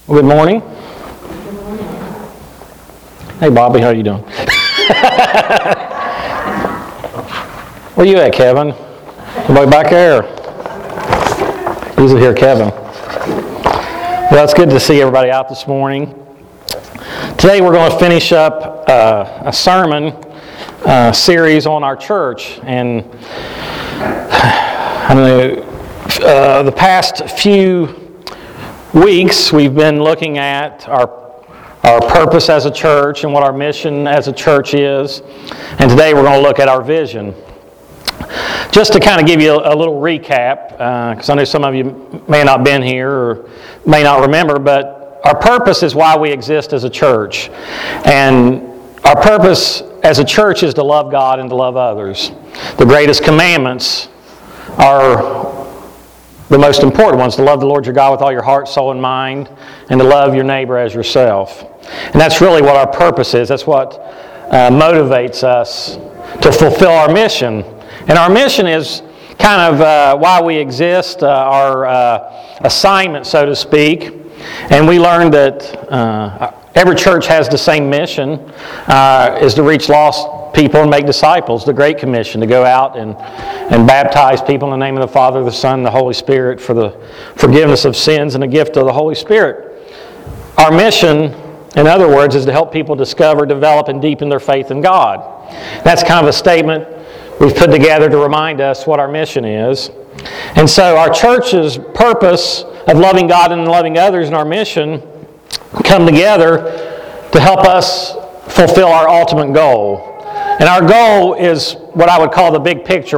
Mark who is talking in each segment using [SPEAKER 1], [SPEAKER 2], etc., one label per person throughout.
[SPEAKER 1] Good morning. Hey, Bobby, how you doing? Where you at, Kevin? Somebody back there? Usually here, Kevin. Well, it's good to see everybody out this morning. Today we're going to finish up a sermon series on our church, and the past few weeks we've been looking at our purpose as a church and what our mission as a church is, and today we're going to look at our vision. Just to kind of give you a little recap, because I know some of you may not have been here or may not remember, but our purpose is why we exist as a church. And our purpose as a church is to love God and to love others. The greatest commandments are the most important ones: to love the Lord your God with all your heart, soul, and mind, and to love your neighbor as yourself. And that's really what our purpose is. That's what motivates us to fulfill our mission. And our mission is kind of why we exist, our assignment, so to speak. And we learned that every church has the same mission, is to reach lost people and make disciples, the Great Commission, to go out and baptize people in the name of the Father, the Son, and the Holy Spirit for the forgiveness of sins and the gift of the Holy Spirit. Our mission, in other words, is to help people discover, develop, and deepen their faith in God. That's kind of a statement we've put together to remind us what our mission is. And so our church's purpose of loving God and loving others and our mission come together to help us fulfill our ultimate goal. And our goal is what I would call the big picture.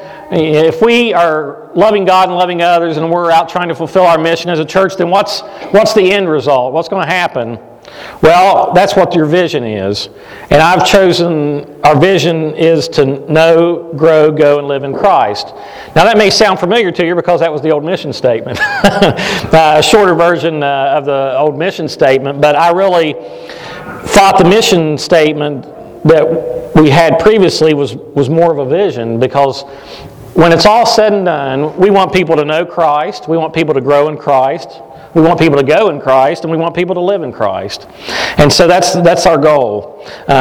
[SPEAKER 1] If we are loving God and loving others and we're out trying to fulfill our mission as a church, then what's the end result? What's going to happen? Well, that's what your vision is. And I've chosen, our vision is to know, grow, go, and live in Christ. Now that may sound familiar to you because that was the old mission statement. A shorter version of the old mission statement, but I really thought the mission statement that we had previously was more of a vision, because when it's all said and done, we want people to know Christ, we want people to grow in Christ, we want people to go in Christ, and we want people to live in Christ. And so that's our goal.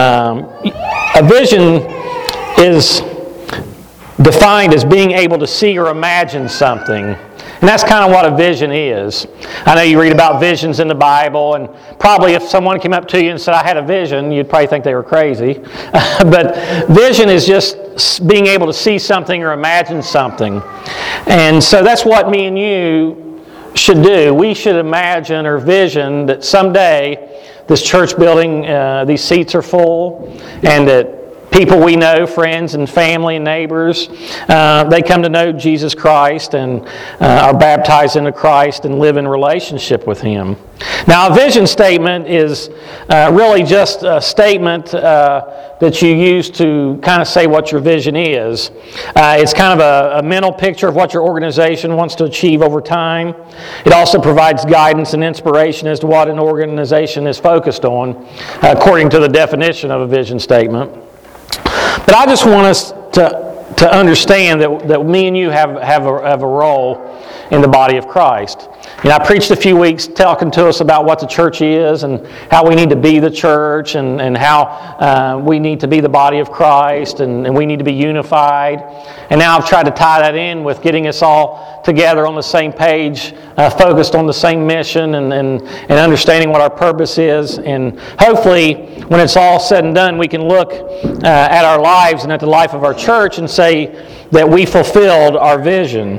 [SPEAKER 1] A vision is defined as being able to see or imagine something. And that's kind of what a vision is. I know you read about visions in the Bible, and probably if someone came up to you and said, "I had a vision," you'd probably think they were crazy. But vision is just being able to see something or imagine something. And so that's what me and you should do. We should imagine or vision that someday this church building, these seats are full, and that people we know, friends and family and neighbors, they come to know Jesus Christ and are baptized into Christ and live in relationship with Him. Now, a vision statement is really just a statement that you use to kind of say what your vision is. It's kind of a mental picture of what your organization wants to achieve over time. It also provides guidance and inspiration as to what an organization is focused on, according to the definition of a vision statement. But I just want us to understand that me and you have a role in the body of Christ. You know, I preached a few weeks talking to us about what the church is and how we need to be the church and how we need to be the body of Christ and we need to be unified. And now I've tried to tie that in with getting us all together on the same page, focused on the same mission and understanding what our purpose is. And hopefully, when it's all said and done, we can look at our lives and at the life of our church and say that we fulfilled our vision.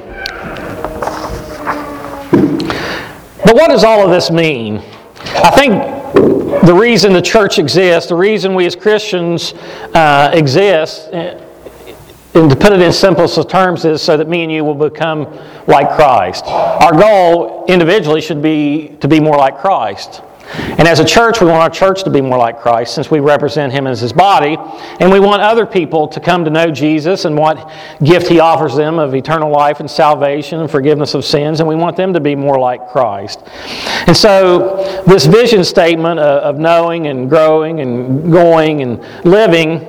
[SPEAKER 1] But what does all of this mean? I think the reason the church exists, the reason we as Christians exist, and to put it in simplest terms, is so that me and you will become like Christ. Our goal individually should be to be more like Christ. And as a church, we want our church to be more like Christ, since we represent Him as His body. And we want other people to come to know Jesus and what gift He offers them of eternal life and salvation and forgiveness of sins. And we want them to be more like Christ. And so this vision statement of knowing and growing and going and living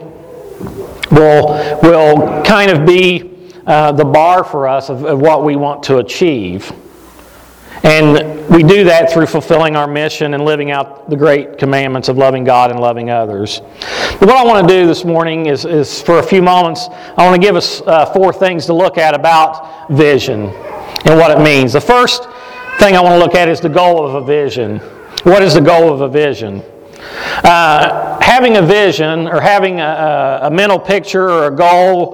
[SPEAKER 1] will kind of be the bar for us of what we want to achieve. And we do that through fulfilling our mission and living out the great commandments of loving God and loving others. But what I want to do this morning is for a few moments, I want to give us 4 things to look at about vision and what it means. The first thing I want to look at is the goal of a vision. What is the goal of a vision? Having a vision or having a mental picture or a goal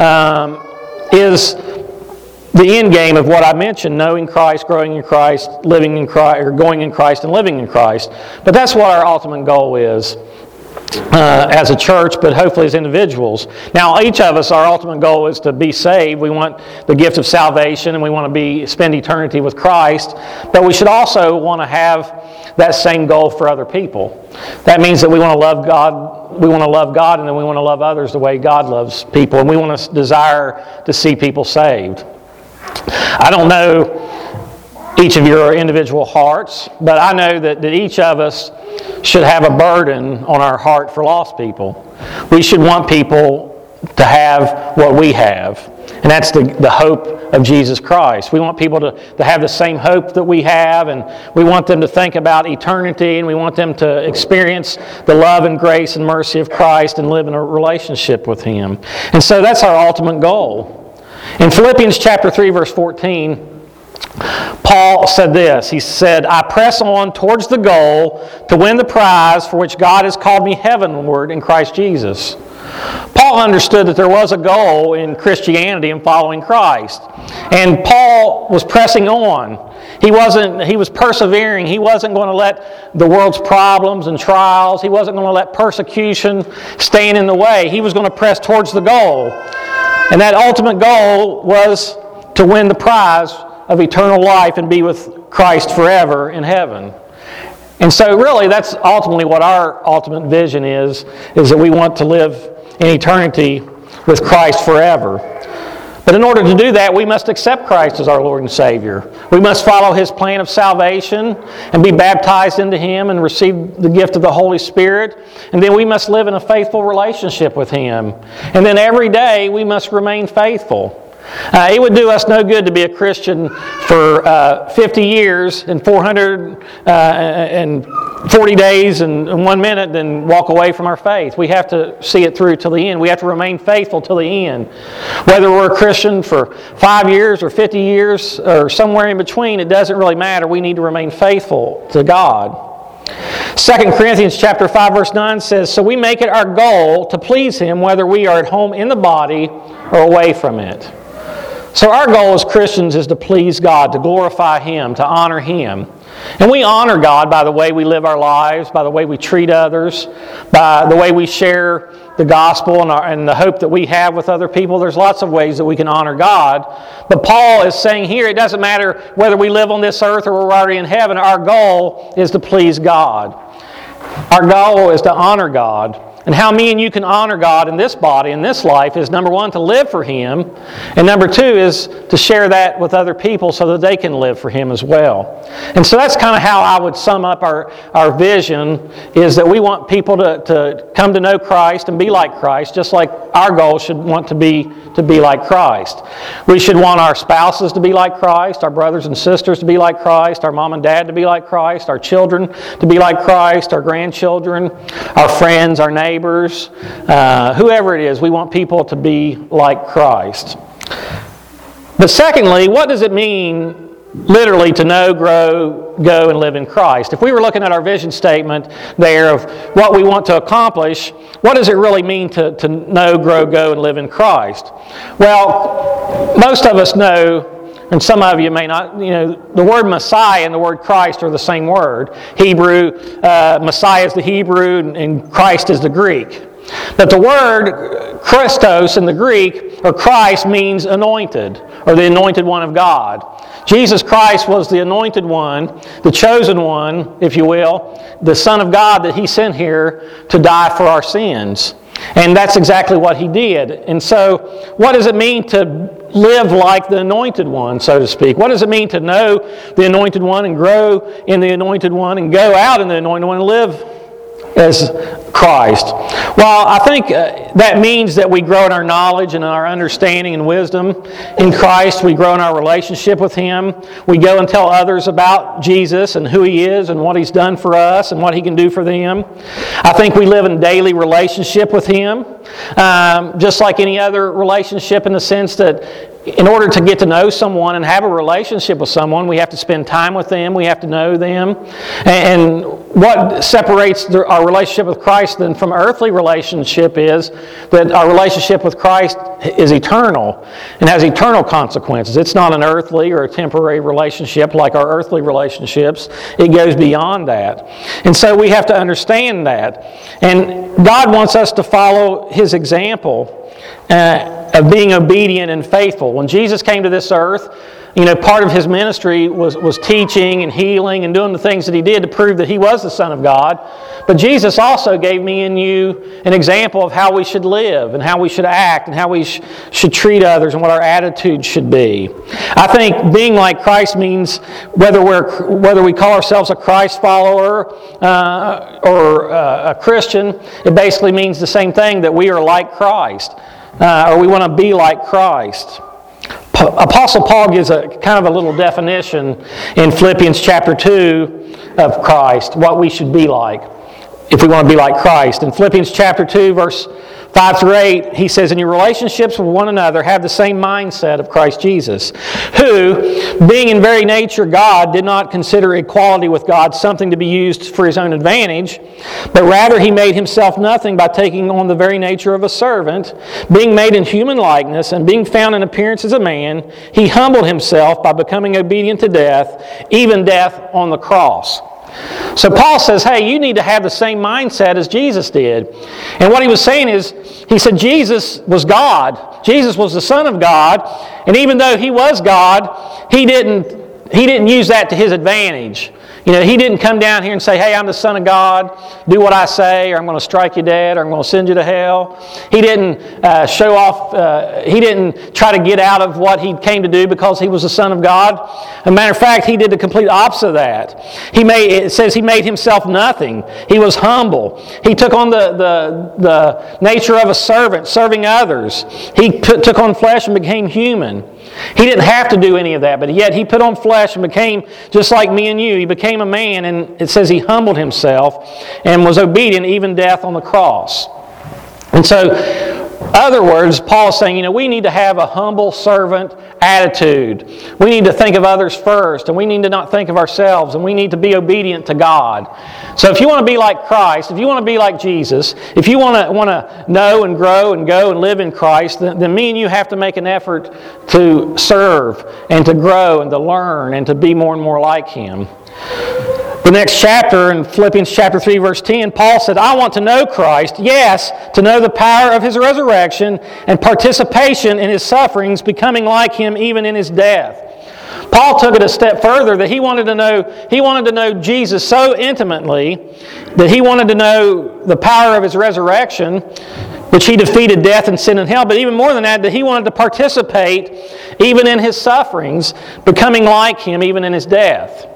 [SPEAKER 1] is the end game of what I mentioned: knowing Christ, growing in Christ, living in Christ, or going in Christ and living in Christ. But that's what our ultimate goal is as a church, but hopefully as individuals. Now, each of us, our ultimate goal is to be saved. We want the gift of salvation, and we want to spend eternity with Christ. But we should also want to have that same goal for other people. That means that we want to love God. We want to love God, and then we want to love others the way God loves people, and we want to desire to see people saved. I don't know each of your individual hearts, but I know that each of us should have a burden on our heart for lost people. We should want people to have what we have, and that's the hope of Jesus Christ. We want people to have the same hope that we have, and we want them to think about eternity, and we want them to experience the love and grace and mercy of Christ and live in a relationship with Him. And so that's our ultimate goal. In Philippians chapter 3, verse 14, Paul said this. He said, "I press on towards the goal to win the prize for which God has called me heavenward in Christ Jesus." Paul understood that there was a goal in Christianity in following Christ. And Paul was pressing on. He was persevering. He wasn't going to let the world's problems and trials, he wasn't going to let persecution stand in the way. He was going to press towards the goal. And that ultimate goal was to win the prize of eternal life and be with Christ forever in heaven. And so really that's ultimately what our ultimate vision is that we want to live in eternity with Christ forever. But in order to do that, we must accept Christ as our Lord and Savior. We must follow His plan of salvation and be baptized into Him and receive the gift of the Holy Spirit. And then we must live in a faithful relationship with Him. And then every day we must remain faithful. It would do us no good to be a Christian for 50 years and 440 days and 1 minute, then walk away from our faith. We have to see it through till the end. We have to remain faithful till the end. Whether we're a Christian for 5 years or 50 years or somewhere in between, it doesn't really matter. We need to remain faithful to God. 2 Corinthians chapter 5, verse 9 says, "So we make it our goal to please Him, whether we are at home in the body or away from it." So our goal as Christians is to please God, to glorify Him, to honor Him. And we honor God by the way we live our lives, by the way we treat others, by the way we share the gospel and the hope that we have with other people. There's lots of ways that we can honor God. But Paul is saying here, it doesn't matter whether we live on this earth or we're already in heaven. Our goal is to please God. Our goal is to honor God. And how me and you can honor God in this body, in this life, is number 1, to live for Him. And number 2 is to share that with other people so that they can live for Him as well. And so that's kind of how I would sum up our vision, is that we want people to come to know Christ and be like Christ, just like our goal should want to be like Christ. We should want our spouses to be like Christ, our brothers and sisters to be like Christ, our mom and dad to be like Christ, our children to be like Christ, our grandchildren, our friends, our neighbors, whoever it is. We want people to be like Christ. But secondly, what does it mean literally to know, grow, go, and live in Christ? If we were looking at our vision statement there of what we want to accomplish, what does it really mean to know, grow, go, and live in Christ? Well, most of us know, and some of you may not, the word Messiah and the word Christ are the same word. Messiah is the Hebrew and Christ is the Greek. But the word Christos in the Greek, or Christ, means anointed, or the anointed one of God. Jesus Christ was the anointed one, the chosen one, if you will, the Son of God that He sent here to die for our sins. And that's exactly what He did. And so, what does it mean to live like the Anointed One, so to speak? What does it mean to know the Anointed One and grow in the Anointed One and go out in the Anointed One and live as Christ? Well, I think that means that we grow in our knowledge and in our understanding and wisdom in Christ. We grow in our relationship with Him. We go and tell others about Jesus and who He is and what He's done for us and what He can do for them. I think we live in daily relationship with Him, just like any other relationship, in the sense that in order to get to know someone and have a relationship with someone, we have to spend time with them, we have to know them. And what separates our relationship with Christ then from earthly relationship is that our relationship with Christ is eternal and has eternal consequences. It's not an earthly or a temporary relationship like our earthly relationships. It goes beyond that. And so we have to understand that. And God wants us to follow His example of being obedient and faithful. When Jesus came to this earth, part of His ministry was teaching and healing and doing the things that He did to prove that He was the Son of God. But Jesus also gave me and you an example of how we should live and how we should act and how we should treat others and what our attitude should be. I think being like Christ means whether we call ourselves a Christ follower or a Christian, it basically means the same thing, that we are like Christ. Or we want to be like Christ. Apostle Paul gives a kind of a little definition in Philippians chapter 2 of Christ, what we should be like if we want to be like Christ. In Philippians chapter 2, verse 5 through 8, he says, "In your relationships with one another, have the same mindset of Christ Jesus, who, being in very nature God, did not consider equality with God something to be used for His own advantage, but rather He made Himself nothing by taking on the very nature of a servant, being made in human likeness, and being found in appearance as a man, He humbled Himself by becoming obedient to death, even death on the cross." So Paul says, hey, you need to have the same mindset as Jesus did. And what he was saying is, he said Jesus was God. Jesus was the Son of God. And even though He was God, He didn't use that to His advantage. He didn't come down here and say, hey, I'm the Son of God, do what I say, or I'm going to strike you dead, or I'm going to send you to hell. He didn't show off, He didn't try to get out of what He came to do because He was the Son of God. As a matter of fact, He did the complete opposite of that. It says He made Himself nothing. He was humble. He took on the nature of a servant, serving others. He took on flesh and became human. He didn't have to do any of that, but yet He put on flesh and became just like me and you. He became a man, and it says He humbled Himself and was obedient, even death on the cross. And so, other words, Paul's saying, we need to have a humble servant attitude. We need to think of others first, and we need to not think of ourselves, and we need to be obedient to God. So if you want to be like Christ, if you want to be like Jesus, if you want to know and grow and go and live in Christ, then me and you have to make an effort to serve and to grow and to learn and to be more and more like Him. The next chapter, in Philippians chapter 3, verse 10, Paul said, I want to know Christ, yes, to know the power of His resurrection and participation in His sufferings, becoming like Him even in His death. Paul took it a step further, that he wanted to know Jesus so intimately that he wanted to know the power of His resurrection, which He defeated death and sin and hell, but even more than that he wanted to participate even in His sufferings, becoming like Him even in His death.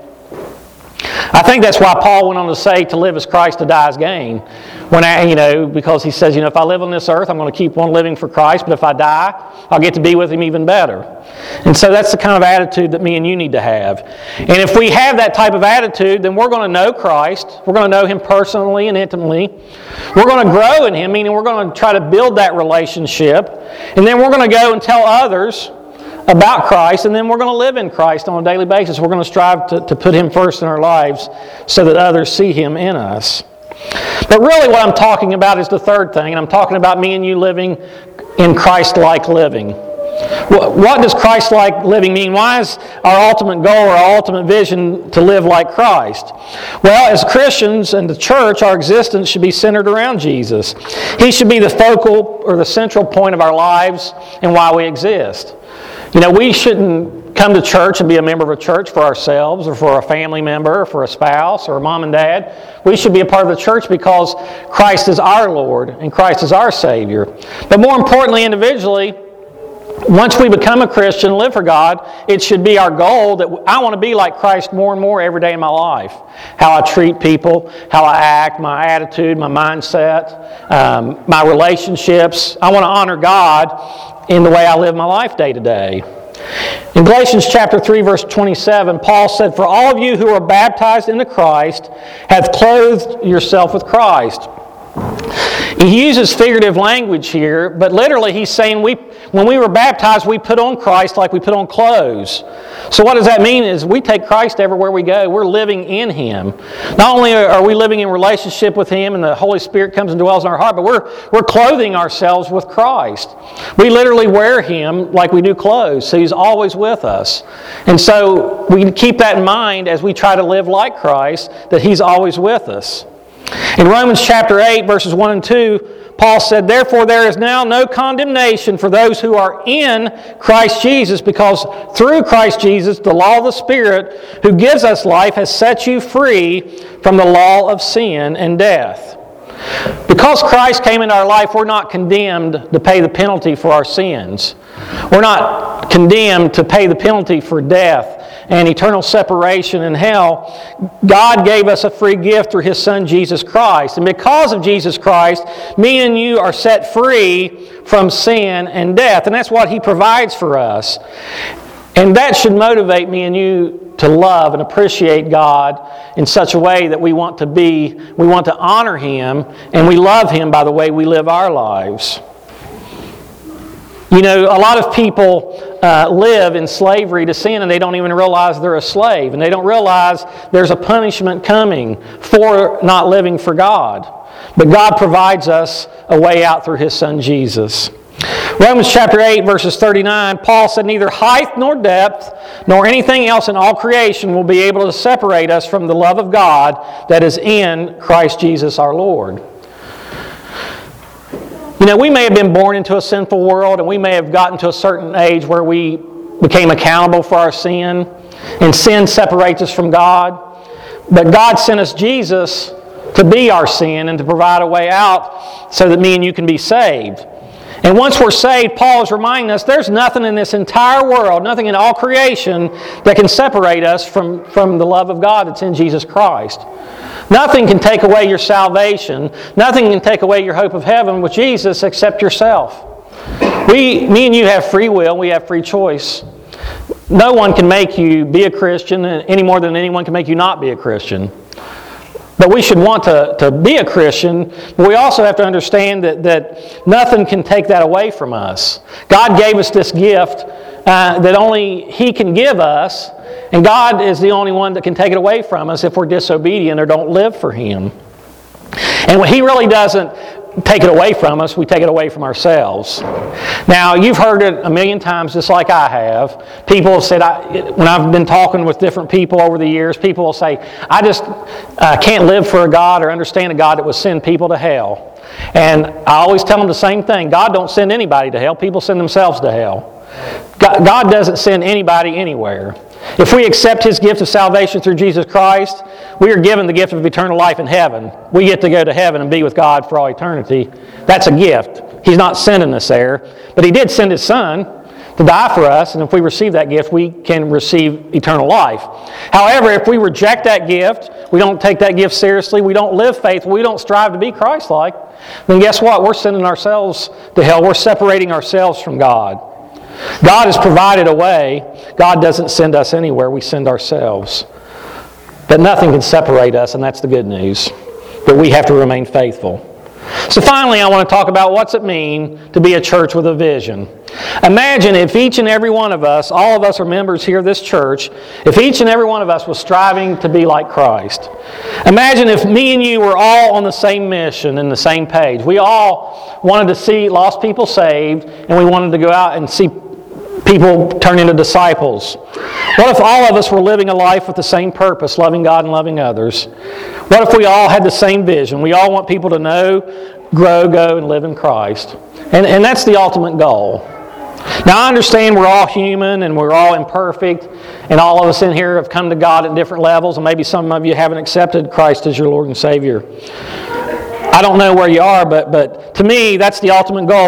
[SPEAKER 1] I think that's why Paul went on to say, to live as Christ, to die as gain. Because he says, if I live on this earth, I'm going to keep on living for Christ, but if I die, I'll get to be with Him even better. And so that's the kind of attitude that me and you need to have. And if we have that type of attitude, then we're going to know Christ. We're going to know Him personally and intimately. We're going to grow in Him, meaning we're going to try to build that relationship. And then we're going to go and tell others about Christ, and then we're going to live in Christ on a daily basis. We're going to strive to put Him first in our lives so that others see Him in us. But really what I'm talking about is the third thing, and I'm talking about me and you living in Christ-like living. What does Christ-like living mean? Why is our ultimate goal or our ultimate vision to live like Christ? Well, as Christians and the church, our existence should be centered around Jesus. He should be the focal or the central point of our lives and why we exist. We shouldn't come to church and be a member of a church for ourselves or for a family member or for a spouse or a mom and dad. We should be a part of the church because Christ is our Lord and Christ is our Savior. But more importantly, individually, once we become a Christian, live for God, it should be our goal that I want to be like Christ more and more every day in my life. How I treat people, how I act, my attitude, my mindset, my relationships. I want to honor God in the way I live my life day to day. In Galatians chapter 3, verse 27, Paul said, "For all of you who are baptized into Christ have clothed yourself with Christ." He uses figurative language here, but literally he's saying when we were baptized, we put on Christ like we put on clothes. So what does that mean is we take Christ everywhere we go. We're living in Him. Not only are we living in relationship with Him and the Holy Spirit comes and dwells in our heart, but we're clothing ourselves with Christ. We literally wear Him like we do clothes, so He's always with us. And so we keep that in mind as we try to live like Christ, that He's always with us. In Romans chapter 8, verses 1 and 2, Paul said, "Therefore there is now no condemnation for those who are in Christ Jesus, because through Christ Jesus, the law of the Spirit who gives us life has set you free from the law of sin and death." Because Christ came into our life, we're not condemned to pay the penalty for our sins. We're not condemned to pay the penalty for death and eternal separation in hell. God gave us a free gift through His Son, Jesus Christ. And because of Jesus Christ, me and you are set free from sin and death. And that's what He provides for us. And that should motivate me and you to love and appreciate God in such a way that we want to honor Him, and we love Him by the way we live our lives. You know, a lot of people live in slavery to sin and they don't even realize they're a slave. And they don't realize there's a punishment coming for not living for God. But God provides us a way out through His Son Jesus. Romans chapter 8, verses 39, Paul said, "Neither height nor depth nor anything else in all creation will be able to separate us from the love of God that is in Christ Jesus our Lord." You know, we may have been born into a sinful world, and we may have gotten to a certain age where we became accountable for our sin, and sin separates us from God. But God sent us Jesus to be our sin and to provide a way out so that me and you can be saved. And once we're saved, Paul is reminding us there's nothing in this entire world, nothing in all creation that can separate us from the love of God that's in Jesus Christ. Nothing can take away your salvation. Nothing can take away your hope of heaven with Jesus except yourself. Me and you have free will. We have free choice. No one can make you be a Christian any more than anyone can make you not be a Christian. But we should want to be a Christian, but we also have to understand that nothing can take that away from us. God gave us this gift that only He can give us, and God is the only one that can take it away from us if we're disobedient or don't live for Him. And when He really doesn't take it away from us, we take it away from ourselves. Now, you've heard it a million times just like I have. People have said, when I've been talking with different people over the years, people will say, I just can't live for a God or understand a God that would send people to hell. And I always tell them the same thing. God don't send anybody to hell. People send themselves to hell. God doesn't send anybody anywhere. If we accept His gift of salvation through Jesus Christ, we are given the gift of eternal life in heaven. We get to go to heaven and be with God for all eternity. That's a gift. He's not sending us there, but He did send His Son to die for us, and if we receive that gift, we can receive eternal life. However, if we reject that gift, we don't take that gift seriously, we don't live faithful, we don't strive to be Christ-like, then guess what? We're sending ourselves to hell. We're separating ourselves from God. God has provided a way. God doesn't send us anywhere. We send ourselves. But nothing can separate us, and that's the good news. But we have to remain faithful. So finally, I want to talk about what's it mean to be a church with a vision. Imagine if each and every one of us, all of us are members here of this church, if each and every one of us was striving to be like Christ. Imagine if me and you were all on the same mission and the same page. We all wanted to see lost people saved, and we wanted to go out and see people turn into disciples. What if all of us were living a life with the same purpose, loving God and loving others? What if we all had the same vision? We all want people to know, grow, go, and live in Christ. And that's the ultimate goal. Now, I understand we're all human and we're all imperfect, and all of us in here have come to God at different levels, and maybe some of you haven't accepted Christ as your Lord and Savior. I don't know where you are, but to me, that's the ultimate goal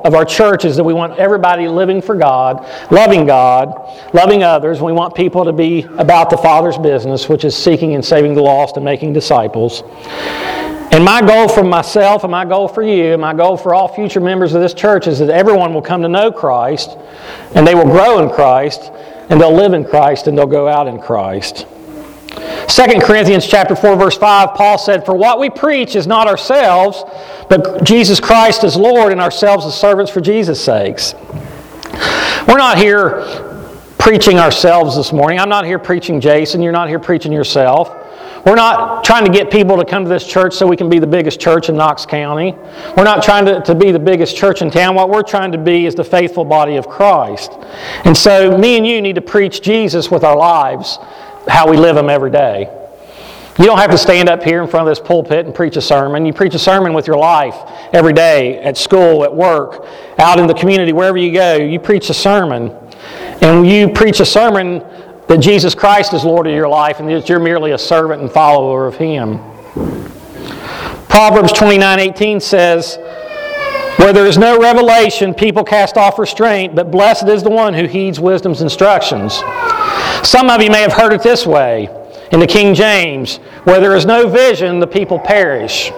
[SPEAKER 1] of our church is that we want everybody living for God, loving others. We want people to be about the Father's business, which is seeking and saving the lost and making disciples. And my goal for myself and my goal for you and my goal for all future members of this church is that everyone will come to know Christ and they will grow in Christ and they'll live in Christ and they'll go out in Christ. 2 Corinthians chapter 4, verse 5, Paul said, "For what we preach is not ourselves, but Jesus Christ as Lord and ourselves as servants for Jesus' sakes." We're not here preaching ourselves this morning. I'm not here preaching Jason. You're not here preaching yourself. We're not trying to get people to come to this church so we can be the biggest church in Knox County. We're not trying to be the biggest church in town. What we're trying to be is the faithful body of Christ. And so me and you need to preach Jesus with our lives, how we live Him every day. You don't have to stand up here in front of this pulpit and preach a sermon. You preach a sermon with your life every day, at school, at work, out in the community, wherever you go. You preach a sermon. And you preach a sermon that Jesus Christ is Lord of your life and that you're merely a servant and follower of Him. Proverbs 29:18 says, "Where there is no revelation, people cast off restraint, but blessed is the one who heeds wisdom's instructions." Some of you may have heard it this way in the King James, "Where there is no vision, the people perish."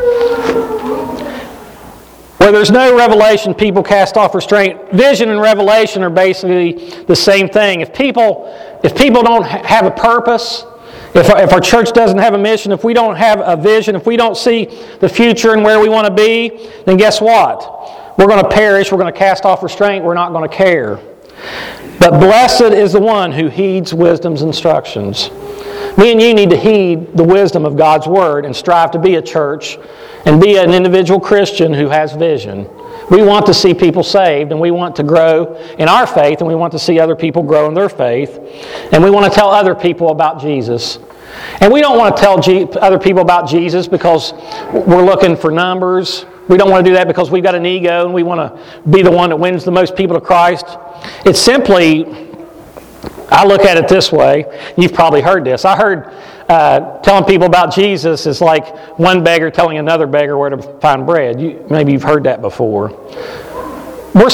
[SPEAKER 1] Where there's no revelation, people cast off restraint. Vision and revelation are basically the same thing. If people don't have a purpose, if our church doesn't have a mission, if we don't have a vision, if we don't see the future and where we want to be, then guess what? We're going to perish, we're going to cast off restraint, we're not going to care. But blessed is the one who heeds wisdom's instructions. Me and you need to heed the wisdom of God's Word and strive to be a church and be an individual Christian who has vision. We want to see people saved, and we want to grow in our faith, and we want to see other people grow in their faith, and we want to tell other people about Jesus. And we don't want to tell other people about Jesus because we're looking for numbers. We don't want to do that because we've got an ego and we want to be the one that wins the most people to Christ. It's simply, I look at it this way. You've probably heard this. I heard telling people about Jesus is like one beggar telling another beggar where to find bread. Maybe you've heard that before. We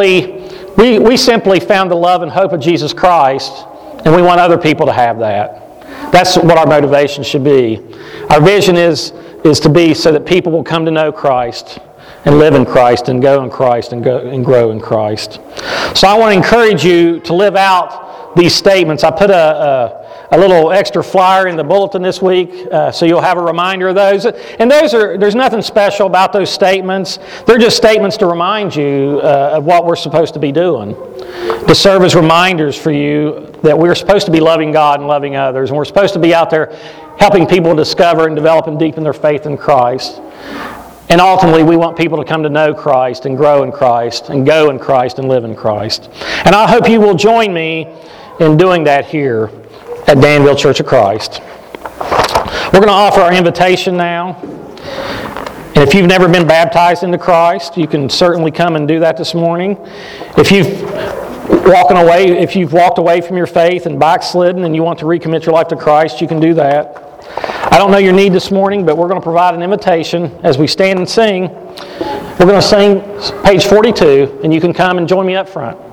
[SPEAKER 1] simply found the love and hope of Jesus Christ, and we want other people to have that. That's what our motivation should be. Our vision is to be so that people will come to know Christ and live in Christ and go in Christ and grow in Christ. So I want to encourage you to live out these statements. I put a little extra flyer in the bulletin this week, so you'll have a reminder of those. And there's nothing special about those statements. They're just statements to remind you of what we're supposed to be doing, to serve as reminders for you that we're supposed to be loving God and loving others, and we're supposed to be out there helping people discover and develop and deepen their faith in Christ. And ultimately, we want people to come to know Christ and grow in Christ and go in Christ and live in Christ. And I hope you will join me in doing that here at Danville Church of Christ. We're going to offer our invitation now. And if you've never been baptized into Christ, you can certainly come and do that this morning. If you've walked away from your faith and backslidden and you want to recommit your life to Christ, you can do that. I don't know your need this morning, but we're going to provide an invitation as we stand and sing. We're going to sing page 42, and you can come and join me up front.